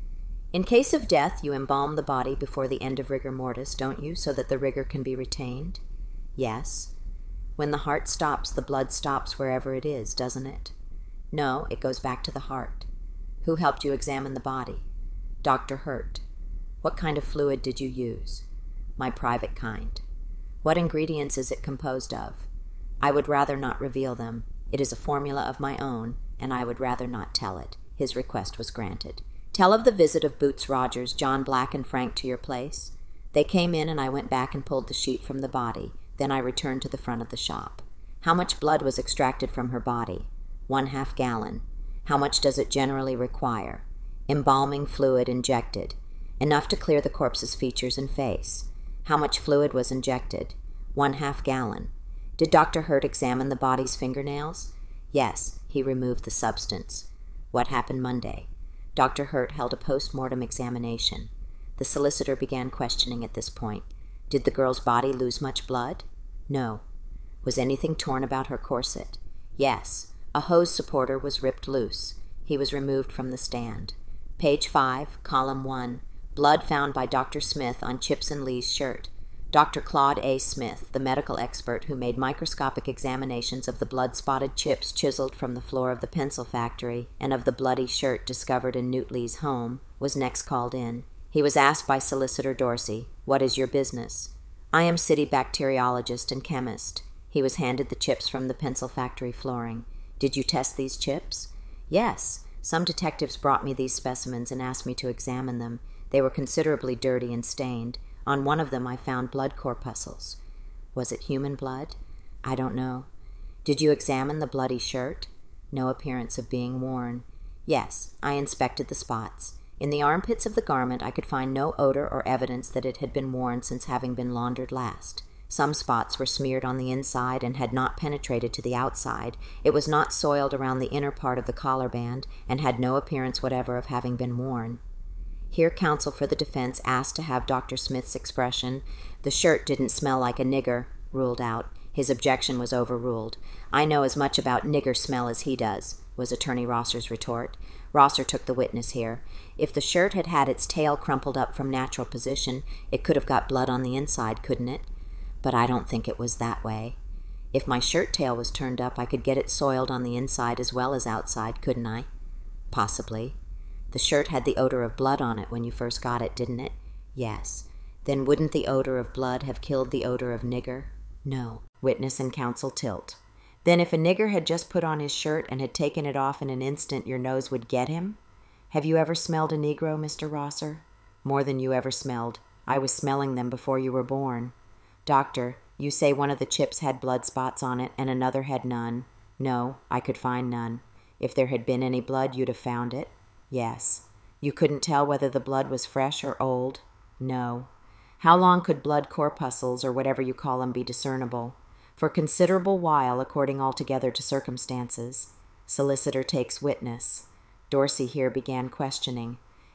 [SPEAKER 1] In case of death, you embalm the body before the end of rigor mortis, don't you, so that the rigor can be retained? Yes. When the heart stops, the blood stops wherever it is, doesn't it? No, it goes back to the heart. Who helped you examine the body? Dr. Hurt. What kind of fluid did you use? My private kind. What ingredients is it composed of? I would rather not reveal them. It is a formula of my own, and I would rather not tell it. His request was granted. Tell of the visit of Boots Rogers, John Black, and Frank to your place. They came in, and I went back and pulled the sheet from the body. Then I returned to the front of the shop. How much blood was extracted from her body? 1/2 gallon. How much does it generally require? Embalming fluid injected. Enough to clear the corpse's features and face. How much fluid was injected? 1/2 gallon. Did Dr. Hurt examine the body's fingernails? Yes, he removed the substance. What happened Monday? Dr. Hurt held a post-mortem examination. The solicitor began questioning at this point. Did the girl's body lose much blood? No. Was anything torn about her corset? Yes. A hose supporter was ripped loose. He was removed from the stand. Page 5, column 1. Blood found by Dr. Smith on Chips and Lee's shirt. Dr. Claude A. Smith, the medical expert who made microscopic examinations of the blood-spotted chips chiseled from the floor of the pencil factory and of the bloody shirt discovered in Newt Lee's home, was next called in. He was asked by Solicitor Dorsey, "What is your business?" "I am city bacteriologist and chemist." He was handed the chips from the pencil factory flooring. "Did you test these chips?" "Yes. Some detectives brought me these specimens and asked me to examine them. They were considerably dirty and stained. On one of them I found blood corpuscles." "Was it human blood?" "I don't know." "Did you examine the bloody shirt?" "No appearance of being worn." "Yes, I inspected the spots. In the armpits of the garment I could find no odor or evidence that it had been worn since having been laundered last. Some spots were smeared on the inside and had not penetrated to the outside. It was not soiled around the inner part of the collar band and had no appearance whatever of having been worn." Here counsel for the defense asked to have Dr. Smith's expression, "The shirt didn't smell like a nigger," ruled out. His objection was overruled. "I know as much about nigger smell as he does," was Attorney Rosser's retort. Rosser took the witness here. "If the shirt had had its tail crumpled up from natural position, it could have got blood on the inside, couldn't it?" "But I don't think it was that way." "If my shirt tail was turned up, I could get it soiled on the inside as well as outside, couldn't I?" "Possibly." "The shirt had the odor of blood on it when you first got it, didn't it?" "Yes." "Then wouldn't the odor of blood have killed the odor of nigger?" "No." Witness and counsel tilt. "Then if a nigger had just put on his shirt and had taken it off in an instant, your nose would get him? Have you ever smelled a Negro, Mr. Rosser?" "More than you ever smelled. I was smelling them before you were born." "Doctor, you say one of the chips had blood spots on it and another had none." "No, I could find none." "If there had been any blood, you'd have found it?" "Yes." "You couldn't tell whether the blood was fresh or old?" "No." "How long could blood corpuscles, or whatever you call them, be discernible?" "For a considerable while, according altogether to circumstances." Solicitor takes witness. Dorsey here began questioning.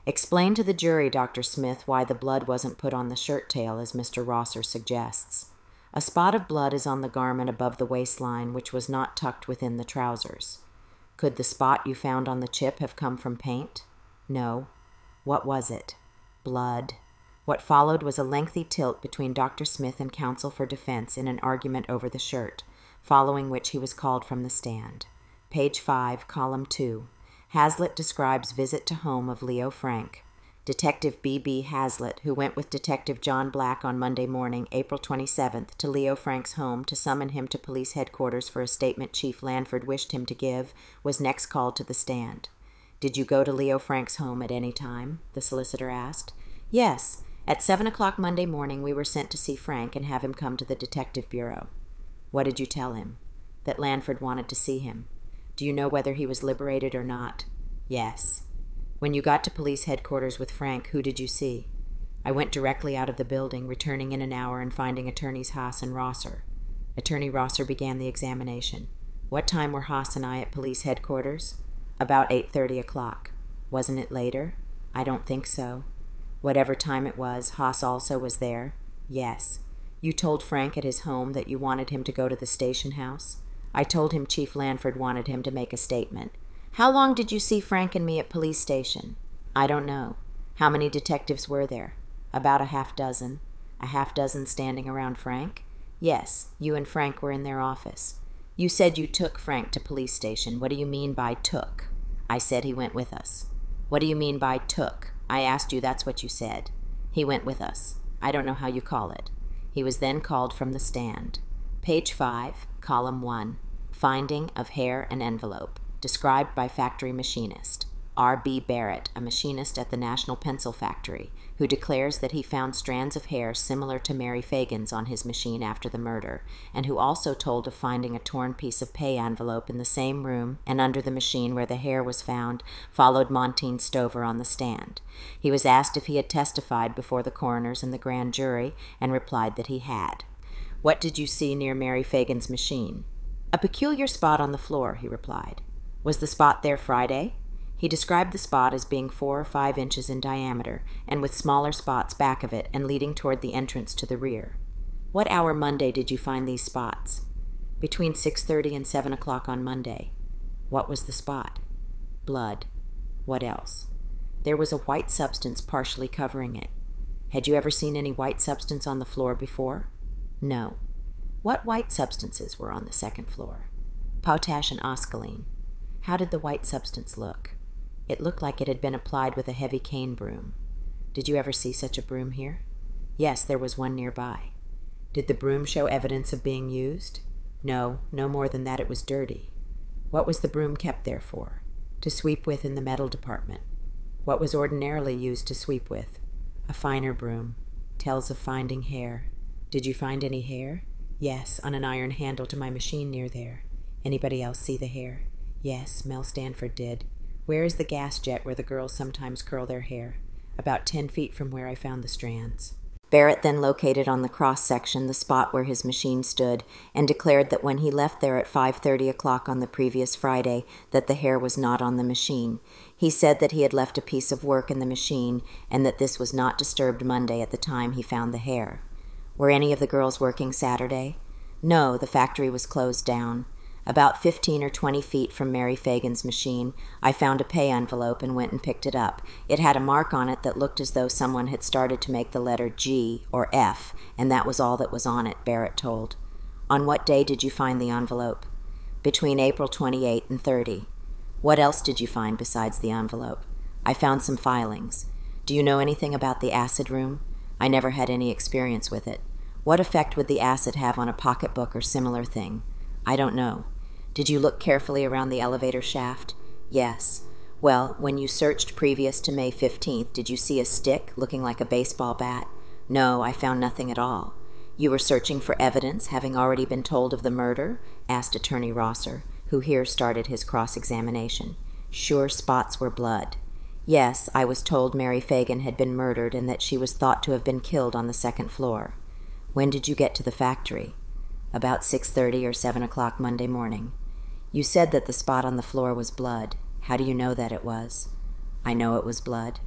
[SPEAKER 1] Explain to the jury, Dr. Smith, why the blood wasn't put on the shirt tail, as Mr. Rosser suggests. A spot of blood is on the garment above the waistline, which was not tucked within the trousers. Could the spot you found on the chip have come from paint? No. What was it? Blood. What followed was a lengthy tilt between Dr. Smith and counsel for defense in an argument over the shirt, following which he was called from the stand. Page 5, column 2. Hazlitt describes visit to home of Leo Frank. Detective B.B. Hazlitt, who went with Detective John Black on Monday morning, April 27th, to Leo Frank's home to summon him to police headquarters for a statement Chief Lanford wished him to give, was next called to the stand. "Did you go to Leo Frank's home at any time?" the solicitor asked. "Yes. At 7 o'clock Monday morning we were sent to see Frank and have him come to the Detective Bureau." "What did you tell him?" "That Lanford wanted to see him." "Do you know whether he was liberated or not?" "Yes." "When you got to police headquarters with Frank, who did you see?" "I went directly out of the building, returning in an hour and finding Attorneys Haas and Rosser." Attorney Rosser began the examination. "What time were Haas and I at police headquarters?" "About 8:30 o'clock. "Wasn't it later?" "I don't think so." "Whatever time it was, Haas also was there?" "Yes." "You told Frank at his home that you wanted him to go to the station house?" "I told him Chief Lanford wanted him to make a statement." "How long did you see Frank and me at police station?" "I don't know." "How many detectives were there?" "About a half dozen." "A half dozen standing around Frank?" "Yes. You and Frank were in their office." "You said you took Frank to police station. What do you mean by took?" "I said he went with us." "What do you mean by took?" "I asked you, that's what you said." "He went with us." "I don't know how you call it." He was then called from the stand. Page 5, column 1. Finding of hair and envelope. Described by factory machinist. R.B. Barrett, a machinist at the National Pencil Factory, who declares that he found strands of hair similar to Mary Fagan's on his machine after the murder, and who also told of finding a torn piece of pay envelope in the same room and under the machine where the hair was found, followed Montine Stover on the stand. He was asked if he had testified before the coroners and the grand jury, and replied that he had. "What did you see near Mary Fagan's machine?" "A peculiar spot on the floor," he replied. "Was the spot there Friday?" He described the spot as being 4 or 5 inches in diameter, and with smaller spots back of it and leading toward the entrance to the rear. "What hour Monday did you find these spots?" "Between 6:30 and 7 o'clock on Monday." "What was the spot?" "Blood." "What else?" "There was a white substance partially covering it." "Had you ever seen any white substance on the floor before?" "No." "What white substances were on the second floor?" "Potash and oscaline." "How did the white substance look?" "It looked like it had been applied with a heavy cane broom." "Did you ever see such a broom here?" "Yes, there was one nearby." "Did the broom show evidence of being used?" "No, no more than that it was dirty." "What was the broom kept there for?" "To sweep with in the metal department." "What was ordinarily used to sweep with?" "A finer broom." "Tells of finding hair." "Did you find any hair?" "Yes, on an iron handle to my machine near there." "Anybody else see the hair?" "Yes, Mel Stanford did." "Where is the gas jet where the girls sometimes curl their hair?" "About 10 feet from where I found the strands." Barrett then located on the cross-section the spot where his machine stood and declared that when he left there at 5:30 o'clock on the previous Friday, that the hair was not on the machine. He said that he had left a piece of work in the machine and that this was not disturbed Monday at the time he found the hair. "Were any of the girls working Saturday?" "No, the factory was closed down." About 15 or 20 feet from Mary Fagan's machine, I found a pay envelope and went and picked it up. It had a mark on it that looked as though someone had started to make the letter G or F, and that was all that was on it, Barrett told. "On what day did you find the envelope?" "Between April 28 and 30. "What else did you find besides the envelope?" "I found some filings." "Do you know anything about the acid room?" "I never had any experience with it." "What effect would the acid have on a pocketbook or similar thing?" "I don't know." "Did you look carefully around the elevator shaft?" "Yes." "Well, when you searched previous to May 15th, did you see a stick looking like a baseball bat?" "No, I found nothing at all." "You were searching for evidence, having already been told of the murder?" asked Attorney Rosser, who here started his cross-examination. "Sure spots were blood." "Yes, I was told Mary Fagan had been murdered and that she was thought to have been killed on the second floor." "When did you get to the factory?" "About 6:30 or 7 o'clock Monday morning." "You said that the spot on the floor was blood. How do you know that it was?" "I know it was blood."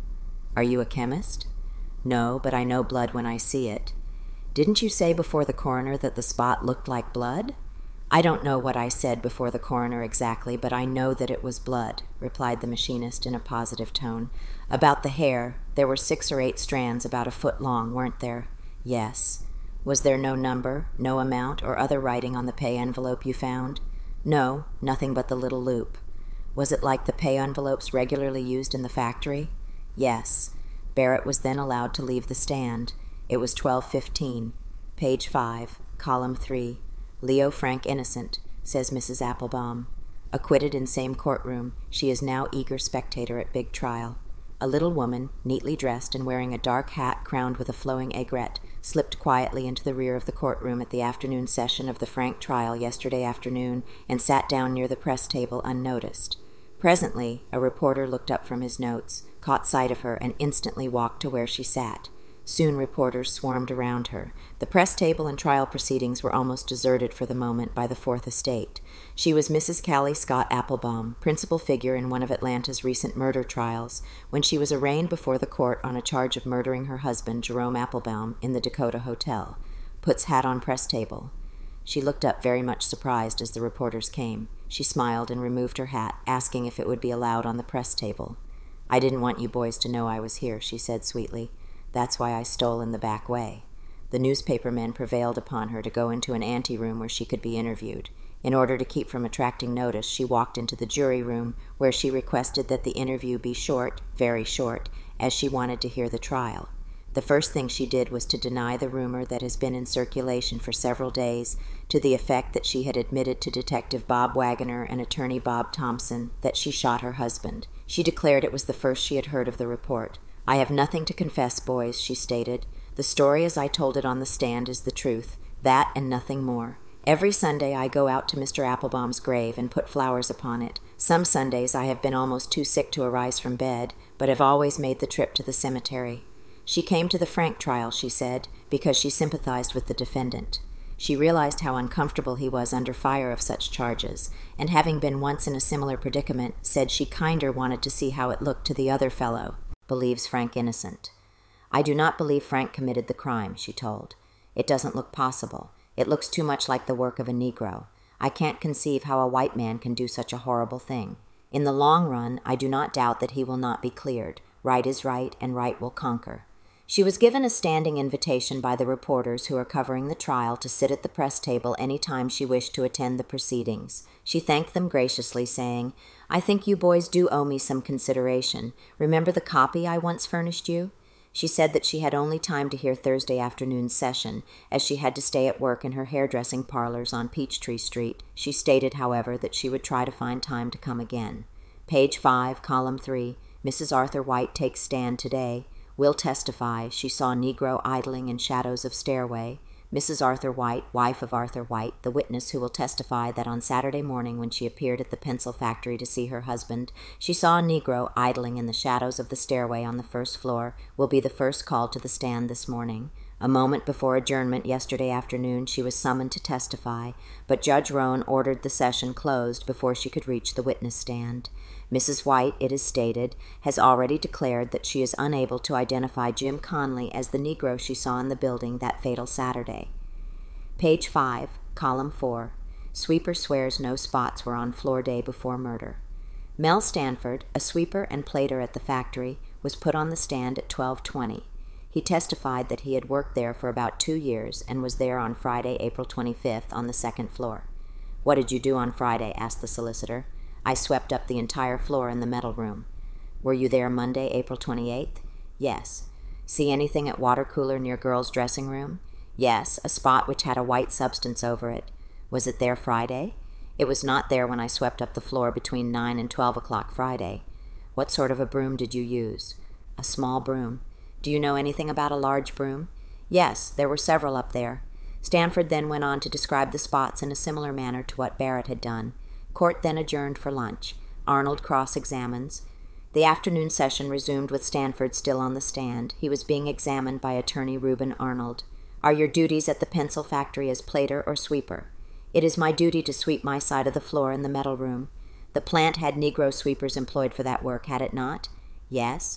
[SPEAKER 1] Are you a chemist? No, but I know blood when I see it. Didn't you say before the coroner that the spot looked like blood? I don't know what I said before the coroner exactly, but I know that it was blood, replied the machinist in a positive tone. About the hair, there were 6 or 8 strands about a foot long, weren't there? Yes. Was there no number, no amount, or other writing on the pay envelope you found? No, nothing but the little loop. Was it like the pay envelopes regularly used in the factory? Yes. Barrett was then allowed to leave the stand. It was 12:15. Page 5, column 3. Leo Frank innocent, says Mrs. Applebaum. Acquitted in same courtroom, she is now eager spectator at big trial. A little woman, neatly dressed and wearing a dark hat crowned with a flowing aigrette, slipped quietly into the rear of the courtroom at the afternoon session of the Frank trial yesterday afternoon and sat down near the press table unnoticed. Presently, a reporter looked up from his notes, caught sight of her, and instantly walked to where she sat. Soon reporters swarmed around her. The press table and trial proceedings were almost deserted for the moment by the Fourth Estate. She was Mrs. Callie Scott Applebaum, principal figure in one of Atlanta's recent murder trials, when she was arraigned before the court on a charge of murdering her husband, Jerome Applebaum, in the Dakota Hotel. Puts hat on press table. She looked up very much surprised as the reporters came. She smiled and removed her hat, asking if it would be allowed on the press table. I didn't want you boys to know I was here, she said sweetly. That's why I stole in the back way. The newspaper men prevailed upon her to go into an anteroom where she could be interviewed. In order to keep from attracting notice, she walked into the jury room, where she requested that the interview be short, very short, as she wanted to hear the trial. The first thing she did was to deny the rumor that has been in circulation for several days, to the effect that she had admitted to Detective Bob Wagoner and Attorney Bob Thompson that she shot her husband. She declared it was the first she had heard of the report. I have nothing to confess, boys, she stated. The story as I told it on the stand is the truth, that and nothing more. Every Sunday I go out to Mr. Applebaum's grave and put flowers upon it. Some Sundays I have been almost too sick to arise from bed, but have always made the trip to the cemetery. She came to the Frank trial, she said, because she sympathized with the defendant. She realized how uncomfortable he was under fire of such charges, and having been once in a similar predicament, said she kinder wanted to see how it looked to the other fellow. Believes Frank innocent. I do not believe Frank committed the crime, she told. It doesn't look possible. It looks too much like the work of a Negro. I can't conceive how a white man can do such a horrible thing. In the long run, I do not doubt that he will not be cleared. Right is right, and right will conquer. She was given a standing invitation by the reporters who are covering the trial to sit at the press table any time she wished to attend the proceedings. She thanked them graciously, saying, I think you boys do owe me some consideration. Remember the copy I once furnished you? She said that she had only time to hear Thursday afternoon's session, as she had to stay at work in her hairdressing parlors on Peachtree Street. She stated, however, that she would try to find time to come again. Page 5, column 3. Mrs. Arthur White takes stand today. Will testify she saw Negro idling in shadows of stairway. Mrs. Arthur White, wife of Arthur White, the witness who will testify that on Saturday morning when she appeared at the pencil factory to see her husband, she saw a Negro idling in the shadows of the stairway on the first floor, will be the first called to the stand this morning. A moment before adjournment yesterday afternoon she was summoned to testify, but Judge Roan ordered the session closed before she could reach the witness stand. Mrs. White, it is stated, has already declared that she is unable to identify Jim Conley as the Negro she saw in the building that fatal Saturday. Page 5, column 4. Sweeper swears no spots were on floor day before murder. Mel Stanford, a sweeper and plater at the factory, was put on the stand at 12:20. He testified that he had worked there for about 2 years and was there on Friday, April 25th, on the second floor. What did you do on Friday? Asked the solicitor. I swept up the entire floor in the metal room. Were you there Monday, April 28th? Yes. See anything at water cooler near girls' dressing room? Yes, a spot which had a white substance over it. Was it there Friday? It was not there when I swept up the floor between 9 and 12 o'clock Friday. What sort of a broom did you use? A small broom. Do you know anything about a large broom? Yes, there were several up there. Stanford then went on to describe the spots in a similar manner to what Barrett had done. Court then adjourned for lunch. Arnold cross-examines. The afternoon session resumed with Stanford still on the stand. He was being examined by Attorney Reuben Arnold. Are your duties at the pencil factory as plater or sweeper? It is my duty to sweep my side of the floor in the metal room. The plant had Negro sweepers employed for that work, had it not? Yes.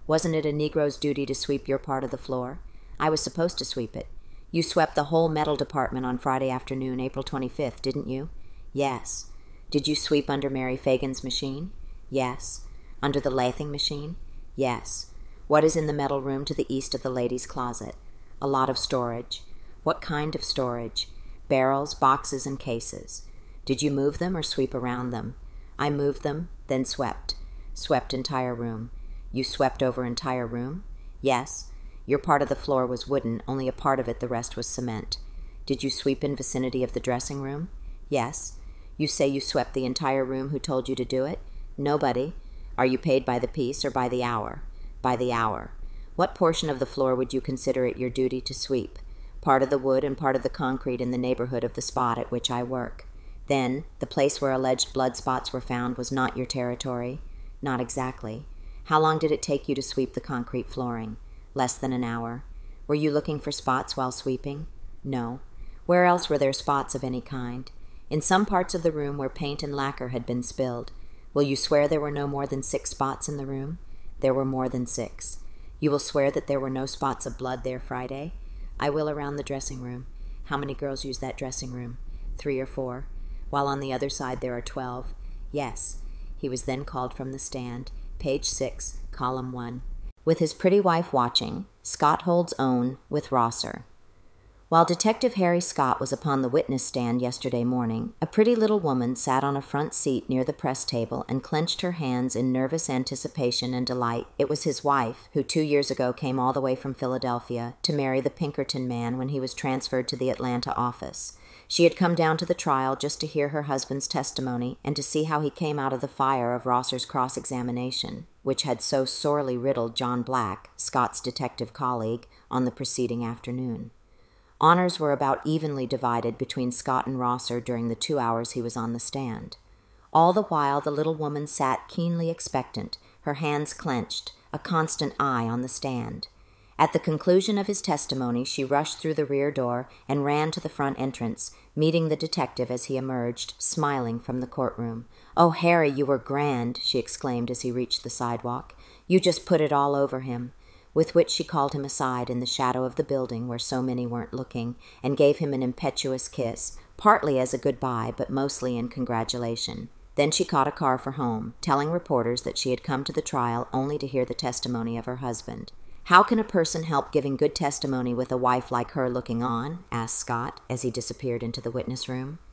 [SPEAKER 1] Wasn't it a Negro's duty to sweep your part of the floor? I was supposed to sweep it. You swept the whole metal department on Friday afternoon, April 25th, didn't you? Yes. Did you sweep under Mary Fagan's machine? Yes. Under the lathing machine? Yes. What is in the metal room to the east of the ladies' closet? A lot of storage. What kind of storage? Barrels, boxes, and cases. Did you move them or sweep around them? I moved them, then swept. Swept entire room. You swept over entire room? Yes. Your part of the floor was wooden, only a part of it, the rest was cement. Did you sweep in vicinity of the dressing room? Yes. You say you swept the entire room. Who told you to do it? Nobody. Are you paid by the piece or by the hour? By the hour. What portion of the floor would you consider it your duty to sweep? Part of the wood and part of the concrete in the neighborhood of the spot at which I work. Then, the place where alleged blood spots were found was not your territory? Not exactly. How long did it take you to sweep the concrete flooring? Less than an hour. Were you looking for spots while sweeping? No. Where else were there spots of any kind? In some parts of the room where paint and lacquer had been spilled. Will you swear there were no more than 6 spots in the room? There were more than 6. You will swear that there were no spots of blood there Friday? I will around the dressing room. How many girls use that dressing room? 3 or 4. While on the other side there are 12. Yes. He was then called from the stand. Page 6, column 1. With his pretty wife watching, Scott holds own with Rosser. While Detective Harry Scott was upon the witness stand yesterday morning, a pretty little woman sat on a front seat near the press table and clenched her hands in nervous anticipation and delight. It was his wife, who 2 years ago came all the way from Philadelphia to marry the Pinkerton man when he was transferred to the Atlanta office. She had come down to the trial just to hear her husband's testimony and to see how he came out of the fire of Rosser's cross-examination, which had so sorely riddled John Black, Scott's detective colleague, on the preceding afternoon. Honors were about evenly divided between Scott and Rosser during the 2 hours he was on the stand. All the while the little woman sat keenly expectant, her hands clenched, a constant eye on the stand. At the conclusion of his testimony, she rushed through the rear door and ran to the front entrance, meeting the detective as he emerged, smiling from the courtroom. "Oh, Harry, you were grand," she exclaimed as he reached the sidewalk. "You just put it all over him," with which she called him aside in the shadow of the building where so many weren't looking, and gave him an impetuous kiss, partly as a goodbye, but mostly in congratulation. Then she caught a car for home, telling reporters that she had come to the trial only to hear the testimony of her husband. "How can a person help giving good testimony with a wife like her looking on?" asked Scott, as he disappeared into the witness room.